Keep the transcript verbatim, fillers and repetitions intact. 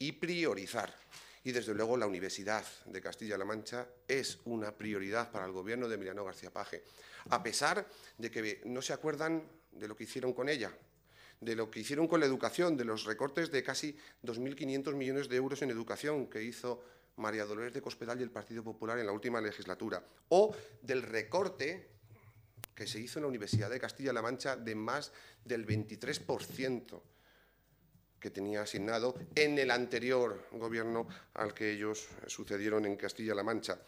y priorizar. Y, desde luego, la Universidad de Castilla-La Mancha es una prioridad para el Gobierno de Emiliano García Paje, a pesar de que no se acuerdan de lo que hicieron con ella, de lo que hicieron con la educación, de los recortes de casi dos mil quinientos millones de euros en educación que hizo María Dolores de Cospedal y el Partido Popular en la última legislatura, o del recorte que se hizo en la Universidad de Castilla-La Mancha de más del veintitrés por ciento que tenía asignado en el anterior gobierno al que ellos sucedieron en Castilla-La Mancha.